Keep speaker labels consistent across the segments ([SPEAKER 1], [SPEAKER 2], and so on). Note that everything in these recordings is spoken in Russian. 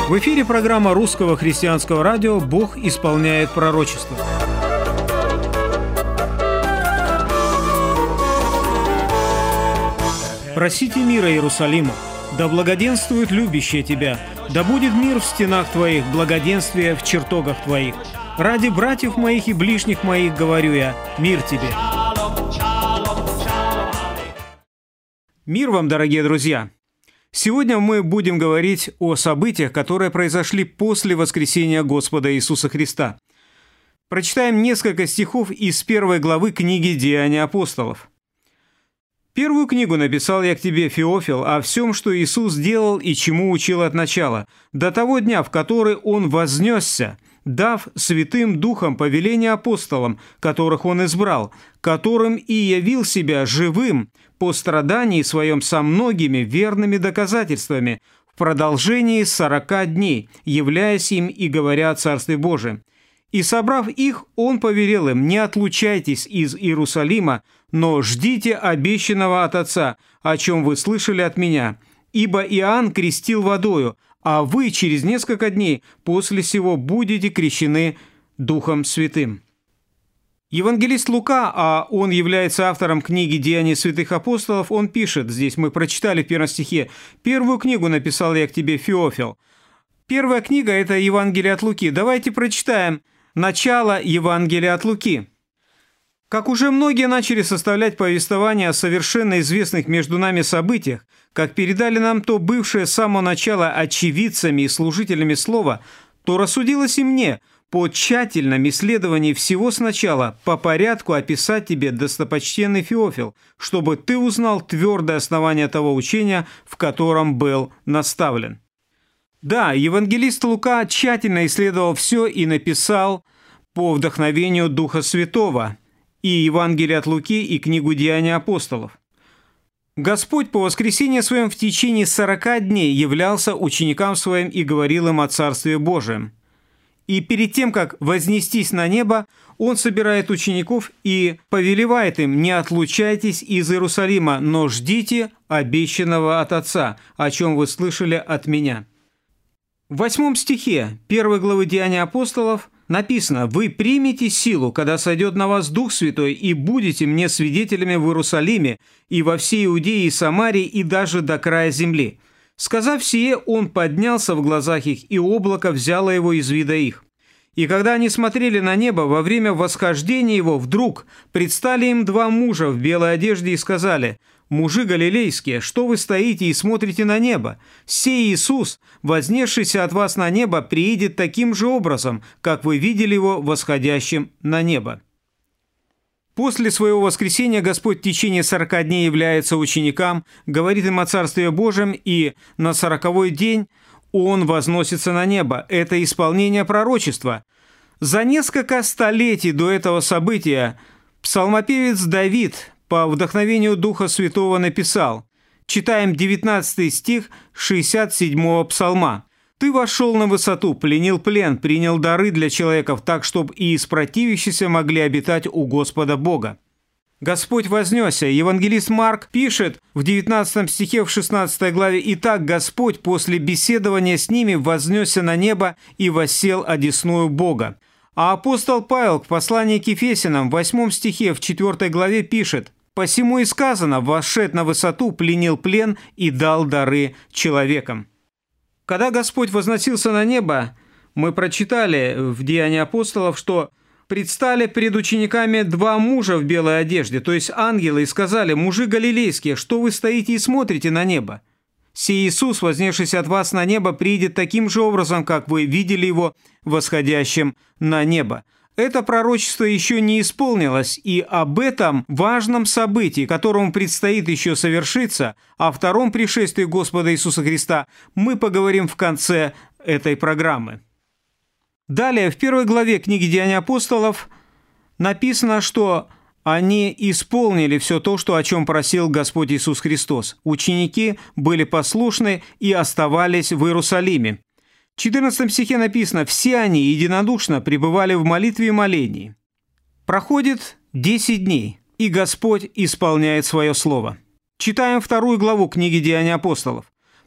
[SPEAKER 1] В эфире программа Русского христианского радио «Бог исполняет пророчество». Просите мира Иерусалиму, да благоденствует любящее тебя, да будет мир в стенах твоих, благоденствие в чертогах твоих. Ради братьев моих и ближних моих говорю я, мир тебе. Мир вам, дорогие друзья! Сегодня мы будем говорить о событиях, которые произошли после воскресения Господа Иисуса Христа. Прочитаем несколько стихов из 1 главы книги «Деяния апостолов». «Первую книгу написал я к тебе, Феофил, о всем, что Иисус делал и чему учил от начала, до того дня, в который Он вознесся, дав Святым Духом повеление апостолам, которых Он избрал, которым и явил себя живым по страдании своем со многими верными доказательствами в продолжении 40 дней, являясь им и говоря о Царстве Божием. И, собрав их, Он повелел им: не отлучайтесь из Иерусалима, но ждите обещанного от Отца, о чем вы слышали от меня. Ибо Иоанн крестил водою, а вы через несколько дней после сего будете крещены Духом Святым». Евангелист Лука, а он является автором книги «Деяний святых апостолов», он пишет, здесь мы прочитали в 1 стихе: «Первую книгу написал я к тебе, Феофил». Первая книга – это Евангелие от Луки. Давайте прочитаем начало Евангелия от Луки. Как уже многие начали составлять повествование о совершенно известных между нами событиях, как передали нам то бывшее с самого начала очевидцами и служителями слова, то рассудилось и мне по тщательном исследовании всего сначала по порядку описать тебе, достопочтенный Феофил, чтобы ты узнал твердое основание того учения, в котором был наставлен. Да, евангелист Лука тщательно исследовал все и написал по вдохновению Духа Святого и Евангелие от Луки, и книгу «Деяния апостолов». Господь по воскресении своем в течение 40 дней являлся ученикам своим и говорил им о Царстве Божием. И перед тем, как вознестись на небо, Он собирает учеников и повелевает им: не отлучайтесь из Иерусалима, но ждите обещанного от Отца, о чем вы слышали от меня. В 8 стихе 1 главы Деяния апостолов написано: «Вы примете силу, когда сойдет на вас Дух Святой, и будете мне свидетелями в Иерусалиме и во всей Иудее и Самарии, и даже до края земли». Сказав сие, Он поднялся в глазах их, и облако взяло Его из вида их. И когда они смотрели на небо, во время восхождения Его вдруг предстали им 2 мужа в белой одежде и сказали: «Мужи галилейские, что вы стоите и смотрите на небо? Сей Иисус, вознесшийся от вас на небо, приидет таким же образом, как вы видели Его восходящим на небо». После своего воскресения Господь в течение 40 дней является ученикам, говорит им о Царстве Божьем, и на 40-й день Он возносится на небо. Это исполнение пророчества. За несколько столетий до этого события псалмопевец Давид по вдохновению Духа Святого написал, читаем 19 стих 67-го псалма: «Ты вошел на высоту, пленил плен, принял дары для человеков, так, чтобы и из противящихся могли обитать у Господа Бога». Господь вознесся. Евангелист Марк пишет в 19 стихе в 16 главе: «Итак, Господь после беседования с ними вознесся на небо и воссел одесную Бога». А апостол Павел в послании к Ефесянам в 8 стихе в 4 главе пишет: «Посему и сказано: вошед на высоту, пленил плен и дал дары человекам». Когда Господь возносился на небо, мы прочитали в Деянии апостолов, что предстали перед учениками 2 мужа в белой одежде, то есть ангелы, и сказали: «Мужи галилейские, что вы стоите и смотрите на небо? Сей Иисус, вознесшийся от вас на небо, приидет таким же образом, как вы видели Его восходящим на небо». Это пророчество еще не исполнилось, и об этом важном событии, которому предстоит еще совершиться, о втором пришествии Господа Иисуса Христа, мы поговорим в конце этой программы. Далее, в 1 главе книги «Деяния апостолов» написано, что они исполнили все то, о чем просил Господь Иисус Христос. Ученики были послушны и оставались в Иерусалиме. В 14 стихе написано: «Все они единодушно пребывали в молитве и молении». Проходит 10 дней, и Господь исполняет свое слово. Читаем 2 главу книги «Деяния апостолов».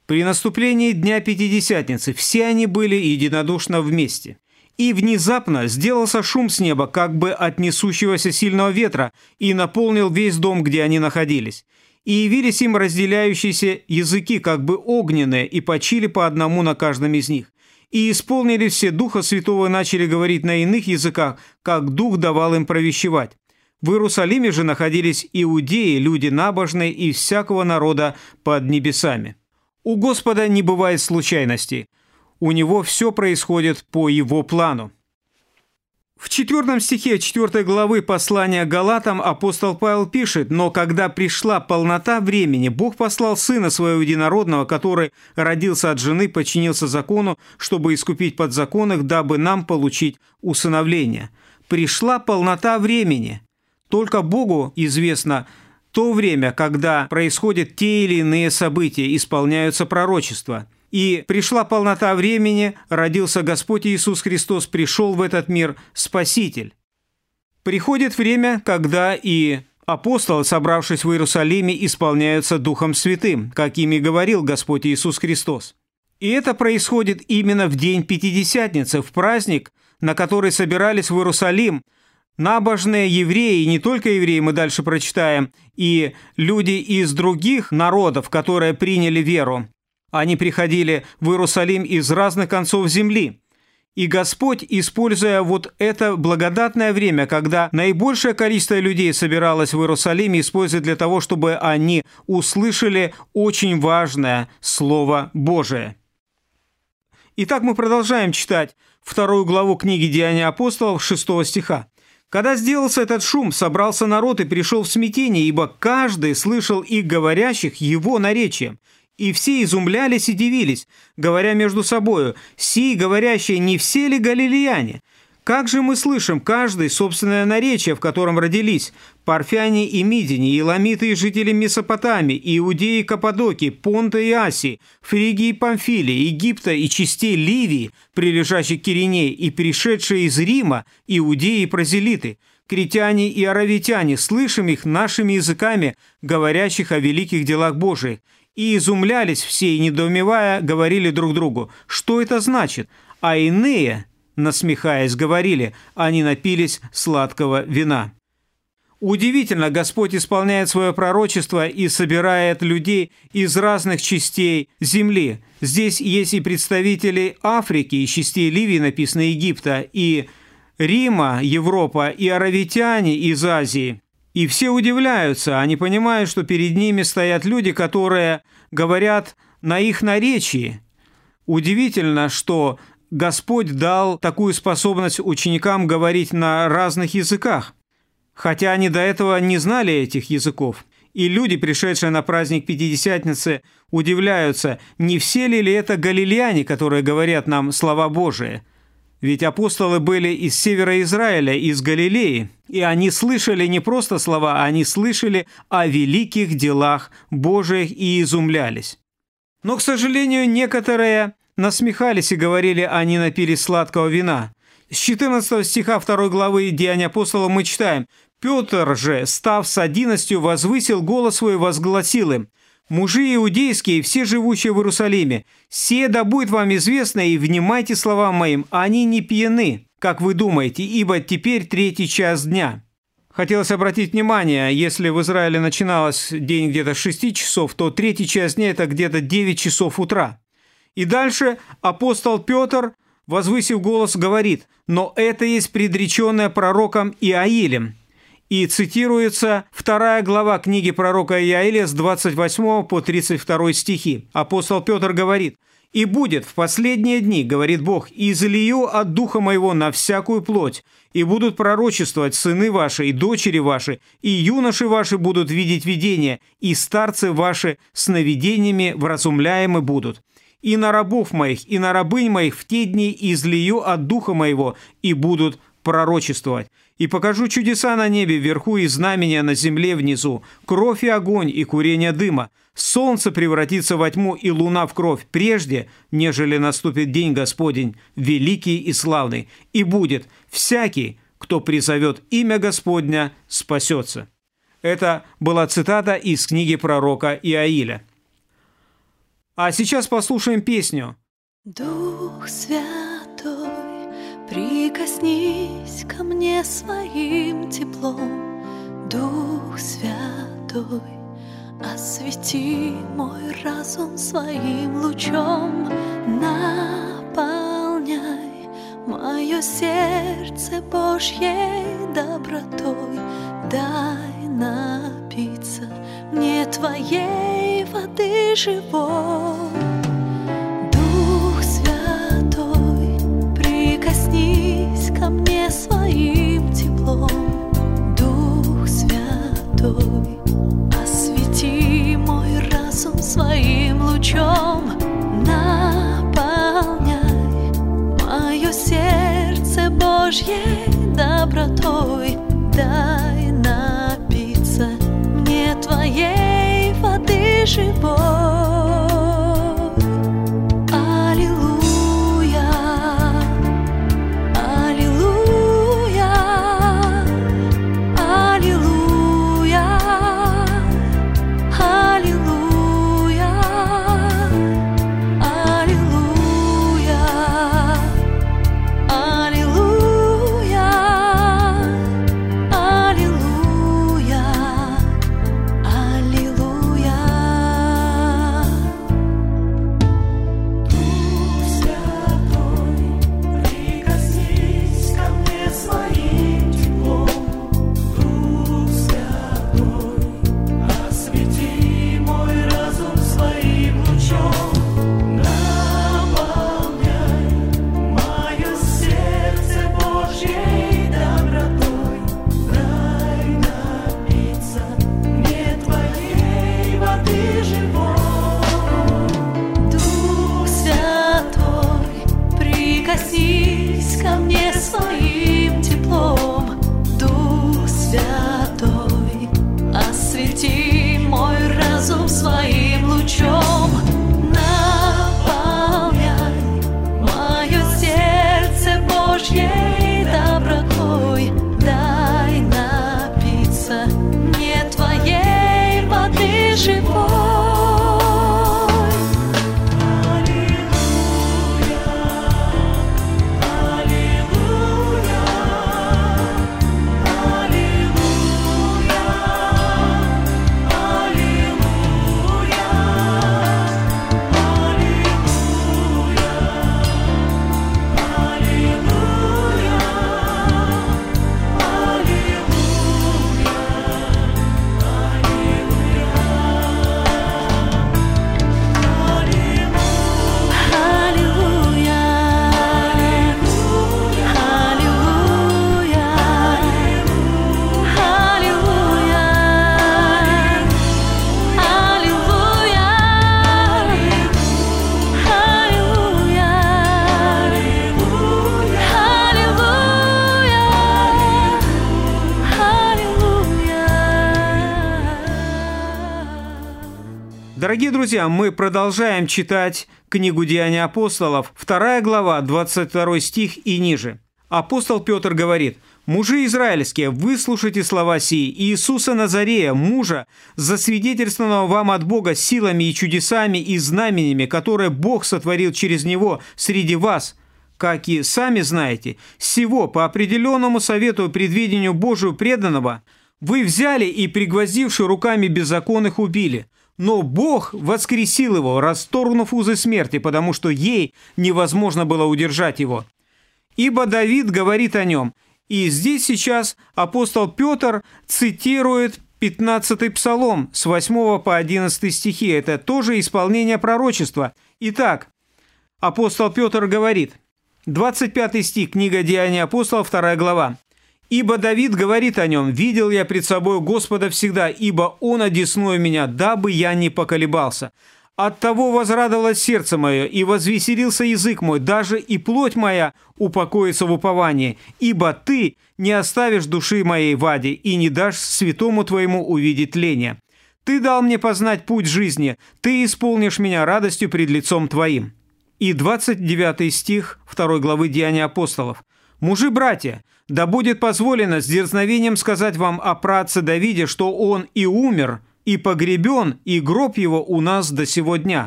[SPEAKER 1] При наступлении Дня Пятидесятницы все они были единодушно вместе. И внезапно сделался шум с неба, как бы от несущегося сильного ветра, и наполнил весь дом, где они находились. И явились им разделяющиеся языки, как бы огненные, и почили по одному на каждом из них. И исполнили все Духа Святого и начали говорить на иных языках, как Дух давал им провещевать. В Иерусалиме же находились иудеи, люди набожные и всякого народа под небесами. У Господа не бывает случайностей. У Него все происходит по Его плану. В 4 стихе 4 главы послания Галатам апостол Павел пишет: «Но когда пришла полнота времени, Бог послал Сына Своего Единородного, который родился от жены, подчинился закону, чтобы искупить подзаконных, дабы нам получить усыновление». Пришла полнота времени. Только Богу известно то время, когда происходят те или иные события, исполняются пророчества. И пришла полнота времени, родился Господь Иисус Христос, пришел в этот мир Спаситель. Приходит время, когда и апостолы, собравшись в Иерусалиме, исполняются Духом Святым, как ими говорил Господь Иисус Христос. И это происходит именно в день Пятидесятницы, в праздник, на который собирались в Иерусалим набожные евреи, и не только евреи, мы дальше прочитаем, и люди из других народов, которые приняли веру. Они приходили в Иерусалим из разных концов земли. И Господь, используя вот это благодатное время, когда наибольшее количество людей собиралось в Иерусалиме, использует для того, чтобы они услышали очень важное Слово Божие. Итак, мы продолжаем читать 2 главу книги «Деяния апостолов» 6 стиха. «Когда сделался этот шум, собрался народ и пришел в смятение, ибо каждый слышал их говорящих его наречием. И все изумлялись и дивились, говоря между собою: сии говорящие не все ли галилеяне? Как же мы слышим каждый собственное наречие, в котором родились парфяне и мидяне, еламиты и жители Месопотамии, иудеи и Каппадокии, Понта и Асии, Фригии и Памфилии, Египта и частей Ливии, прилежащих к Киринее, и пришедшие из Рима, иудеи и прозелиты, критяне и аравитяне, слышим их нашими языками, говорящих о великих делах Божиих. И изумлялись все, и, недоумевая, говорили друг другу: что это значит? А иные, насмехаясь, говорили: они напились сладкого вина». Удивительно, Господь исполняет свое пророчество и собирает людей из разных частей земли. Здесь есть и представители Африки, и частей Ливии, написано Египта, и Рима, Европа, и аравитяне из Азии. И все удивляются, они понимают, что перед ними стоят люди, которые говорят на их наречии. Удивительно, что Господь дал такую способность ученикам говорить на разных языках, хотя они до этого не знали этих языков. И люди, пришедшие на праздник Пятидесятницы, удивляются, не все ли это галилеяне, которые говорят нам слова Божии. Ведь апостолы были из севера Израиля, из Галилеи, и они слышали не просто слова, они слышали о великих делах Божиих и изумлялись. Но, к сожалению, некоторые насмехались и говорили: они напились сладкого вина. С 14 стиха 2 главы Деяний апостолов мы читаем: «Петр же, став с 11, возвысил голос свой и возгласил им: мужи иудейские и все живущие в Иерусалиме, сие да будет вам известно, и внимайте словам моим, они не пьяны, как вы думаете, ибо теперь 3 час дня». Хотелось обратить внимание, если в Израиле начиналось день где-то с 6 часов, то 3 час дня – это где-то 9 часов утра. И дальше апостол Петр, возвысив голос, говорит: «Но это есть предреченное пророком Иаилем». И цитируется 2 глава книги пророка Иаиля с 28 по 32 стихи. Апостол Петр говорит: «И будет в последние дни, говорит Бог, излию от Духа Моего на всякую плоть, и будут пророчествовать сыны ваши и дочери ваши, и юноши ваши будут видеть видения, и старцы ваши сновидениями вразумляемы будут. И на рабов моих, и на рабынь моих в те дни излию от Духа Моего, и будут пророчествовать. И покажу чудеса на небе вверху и знамения на земле внизу, кровь и огонь и курение дыма. Солнце превратится во тьму и луна в кровь, прежде, нежели наступит день Господень, великий и славный. И будет: всякий, кто призовет имя Господня, спасется». Это была цитата из книги пророка Иаиля. А сейчас послушаем песню.
[SPEAKER 2] Дух Святой, прикоснись ко мне своим теплом. Дух Святой, освети мой разум своим лучом. Наполняй мое сердце Божьей добротой. Дай напиться мне Твоей воды живой. Дух Святой, прикоснись ко мне своим теплом. Дух Святой, освети мой разум своим лучом. Наполняй мое сердце Божьей добротой. Дай напиться мне Твоей воды живой.
[SPEAKER 1] Дорогие друзья, мы продолжаем читать книгу «Деяния апостолов», 2 глава, 22 стих и ниже. Апостол Петр говорит: «Мужи израильские, выслушайте слова сии, Иисуса Назарея, мужа, засвидетельствованного вам от Бога силами и чудесами и знамениями, которые Бог сотворил через Него среди вас, как и сами знаете, сего по определенному совету и предвидению Божию преданного вы взяли и, пригвоздивши руками беззаконных, убили. Но Бог воскресил его, расторгнув узы смерти, потому что ей невозможно было удержать его. Ибо Давид говорит о нем». И здесь сейчас апостол Петр цитирует 15-й псалом с 8 по 11 стихи. Это тоже исполнение пророчества. Итак, апостол Петр говорит, 25 стих, книга «Деяния апостолов», 2 глава. «Ибо Давид говорит о нем: видел я пред собою Господа всегда, ибо Он одесную меня, дабы я не поколебался. Оттого возрадовалось сердце мое, и возвеселился язык мой, даже и плоть моя упокоится в уповании, ибо Ты не оставишь души моей в аде, и не дашь святому Твоему увидеть тление. Ты дал мне познать путь жизни, Ты исполнишь меня радостью пред лицом Твоим». И 29 стих 2 главы «Деяния апостолов». «Мужи-братья, да будет позволено с дерзновением сказать вам о праотце Давиде, что он и умер, и погребен, и гроб его у нас до сего дня.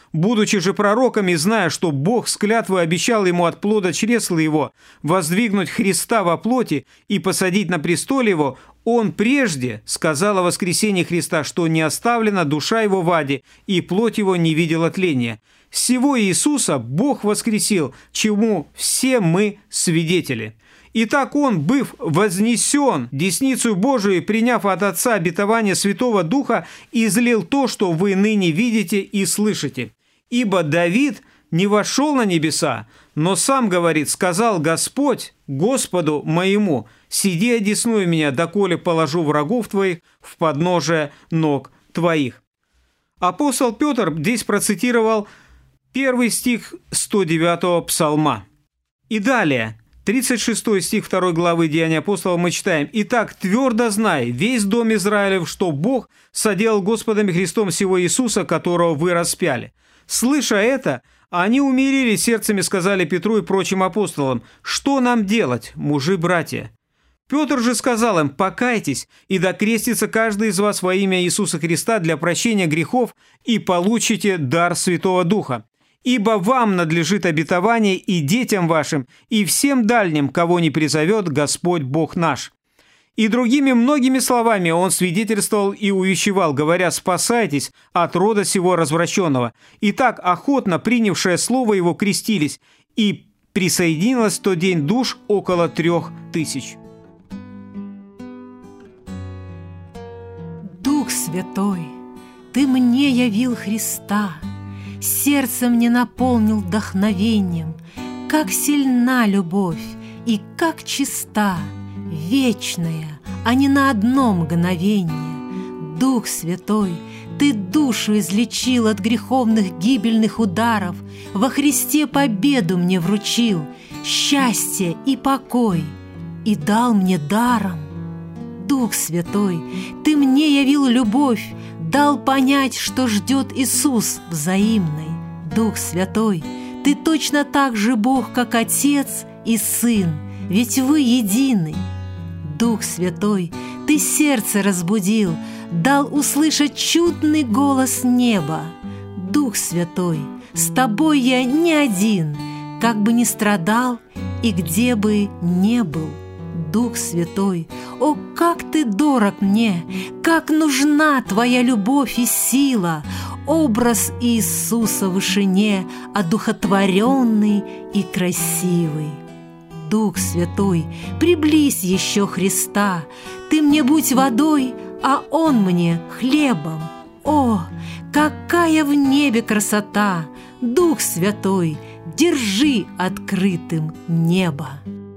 [SPEAKER 1] Будучи же пророком и зная, что Бог с клятвой обещал ему от плода чресла его воздвигнуть Христа во плоти и посадить на престоле его, он прежде сказал о воскресении Христа, что не оставлена душа его в аде, и плоть его не видела тления. Сего Иисуса Бог воскресил, чему все мы свидетели. Итак, он, быв вознесен десницу Божию и приняв от Отца обетование Святого Духа, излил то, что вы ныне видите и слышите. Ибо Давид не вошел на небеса, но сам говорит: сказал Господь Господу моему: сиди одесную меня, доколе положу врагов твоих в подножие ног твоих». Апостол Петр здесь процитировал 1 стих 109 псалма. И далее, 36 стих 2 главы Деяний апостолов мы читаем: «Итак, твердо знай, весь дом Израилев, что Бог соделал Господом и Христом сего Иисуса, которого вы распяли». Слыша это, они умилились сердцами, сказали Петру и прочим апостолам: «Что нам делать, мужи-братья?» Петр же сказал им: «Покайтесь, и докрестится каждый из вас во имя Иисуса Христа для прощения грехов, и получите дар Святого Духа. Ибо вам надлежит обетование и детям вашим, и всем дальним, кого не призовет Господь Бог наш». И другими многими словами он свидетельствовал и увещевал, говоря: «Спасайтесь от рода сего развращенного». Итак, охотно принявшее слово его крестились, и присоединилось в тот день душ около 3000.
[SPEAKER 3] Дух Святой, Ты мне явил Христа, сердце мне наполнил вдохновением. Как сильна любовь и как чиста, вечная, а не на одно мгновение. Дух Святой, Ты душу излечил от греховных гибельных ударов, во Христе победу мне вручил, счастье и покой, и дал мне даром. Дух Святой, Ты мне явил любовь, дал понять, что ждет Иисус взаимной. Дух Святой, Ты точно так же Бог, как Отец и Сын, ведь вы едины. Дух Святой, Ты сердце разбудил, дал услышать чудный голос неба. Дух Святой, с Тобой я не один, как бы ни страдал и где бы не был. Дух Святой, о, как Ты дорог мне, как нужна Твоя любовь и сила, образ Иисуса в вышине, одухотворенный и красивый. Дух Святой, приблизь еще Христа, Ты мне будь водой, а Он мне хлебом. О, какая в небе красота! Дух Святой, держи открытым небо.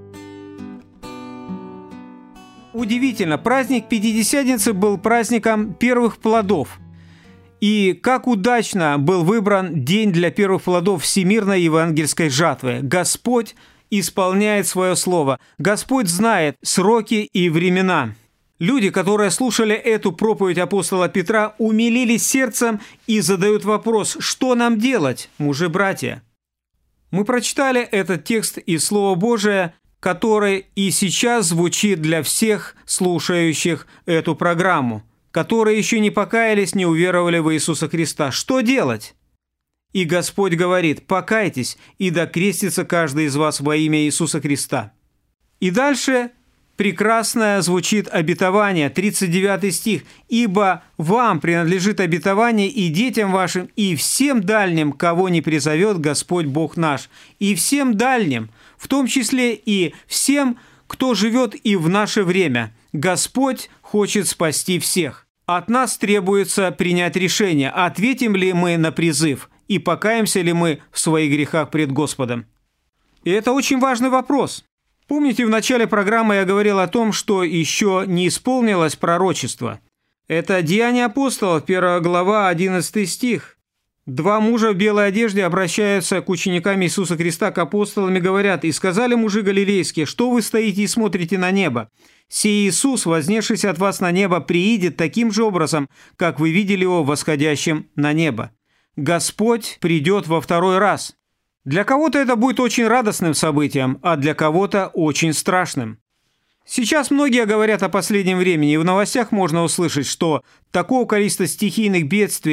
[SPEAKER 1] Удивительно, праздник Пятидесятницы был праздником первых плодов. И как удачно был выбран день для первых плодов всемирной евангельской жатвы. Господь исполняет свое слово. Господь знает сроки и времена. Люди, которые слушали эту проповедь апостола Петра, умилились сердцем и задают вопрос: что нам делать, мужи-братья? Мы прочитали этот текст из Слова Божия, который и сейчас звучит для всех слушающих эту программу, которые еще не покаялись, не уверовали в Иисуса Христа. Что делать? И Господь говорит: покайтесь, и докрестится каждый из вас во имя Иисуса Христа. И дальше прекрасное звучит обетование, 39 стих. «Ибо вам принадлежит обетование и детям вашим, и всем дальним, кого не призовет Господь Бог наш». И всем дальним, в том числе и всем, кто живет и в наше время. Господь хочет спасти всех. От нас требуется принять решение, ответим ли мы на призыв и покаемся ли мы в своих грехах пред Господом. И это очень важный вопрос. Помните, в начале программы я говорил о том, что еще не исполнилось пророчество. Это Деяния апостолов, 1 глава, 11 стих. Два мужа в белой одежде обращаются к ученикам Иисуса Христа, к апостолам, и говорят: «И сказали мужи галилейские, что вы стоите и смотрите на небо? Сей Иисус, вознесшийся от вас на небо, приидет таким же образом, как вы видели его восходящим на небо». Господь придет во второй раз. Для кого-то это будет очень радостным событием, а для кого-то очень страшным. Сейчас многие говорят о последнем времени, и в новостях можно услышать, что такого количества стихийных бедствий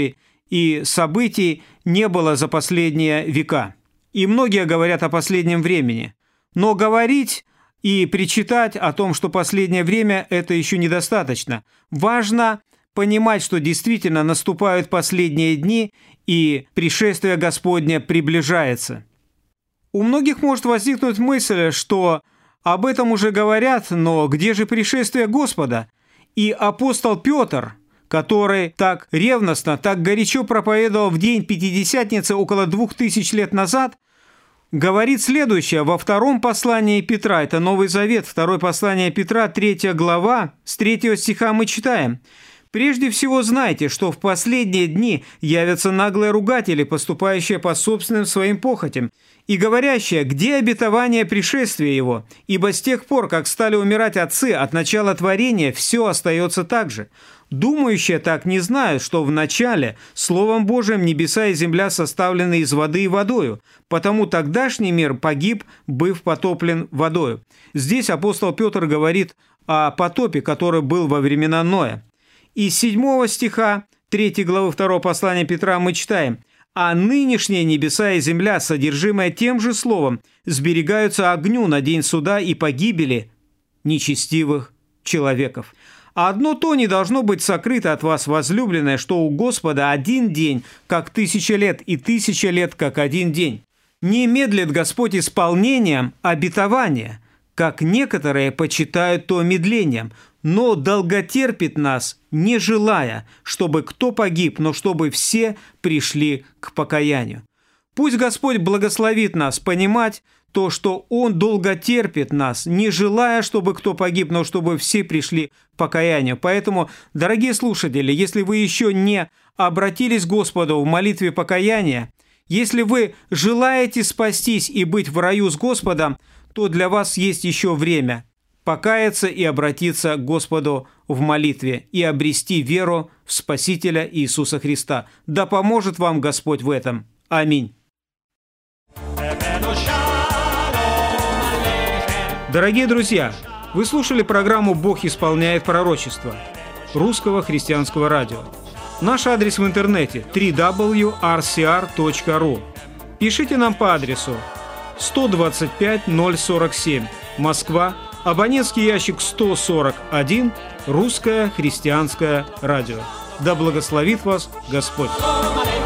[SPEAKER 1] и событий не было за последние века. И многие говорят о последнем времени. Но говорить и причитать о том, что последнее время, это еще недостаточно. Важно понимать, что действительно наступают последние дни, и пришествие Господне приближается. У многих может возникнуть мысль, что об этом уже говорят, но где же пришествие Господа? И апостол Петр, который так ревностно, так горячо проповедовал в день Пятидесятницы около 2000 лет назад, говорит следующее во втором послании Петра, это Новый Завет, второе послание Петра, 3 глава, с 3 стиха мы читаем: «Прежде всего знайте, что в последние дни явятся наглые ругатели, поступающие по собственным своим похотям, и говорящие, где обетование пришествия его? Ибо с тех пор, как стали умирать отцы от начала творения, все остается так же. Думающие так не знают, что в начале Словом Божиим небеса и земля составлены из воды и водою, потому тогдашний мир погиб, быв потоплен водою». Здесь апостол Петр говорит о потопе, который был во времена Ноя. Из 7 стиха 3 главы 2 послания Петра мы читаем: «А нынешние небеса и земля, содержимые тем же словом, сберегаются огню на день суда и погибели нечестивых человеков. А одно то не должно быть сокрыто от вас, возлюбленное, что у Господа один день, как 1000 лет, и 1000 лет, как один день. Не медлит Господь исполнением обетования, как некоторые почитают то медлением, но долготерпит нас, не желая, чтобы кто погиб, но чтобы все пришли к покаянию». Пусть Господь благословит нас понимать то, что Он долго терпит нас, не желая, чтобы кто погиб, но чтобы все пришли к покаянию. Поэтому, дорогие слушатели, если вы еще не обратились к Господу в молитве покаяния, если вы желаете спастись и быть в раю с Господом, то для вас есть еще время покаяться и обратиться к Господу в молитве и обрести веру в Спасителя Иисуса Христа. Да поможет вам Господь в этом. Аминь. Дорогие друзья, вы слушали программу «Бог исполняет пророчество» Русского христианского радио. Наш адрес в интернете www.rcr.ru. Пишите нам по адресу 125 047, Москва, абонентский ящик 141, Русское христианское радио. Да благословит вас Господь!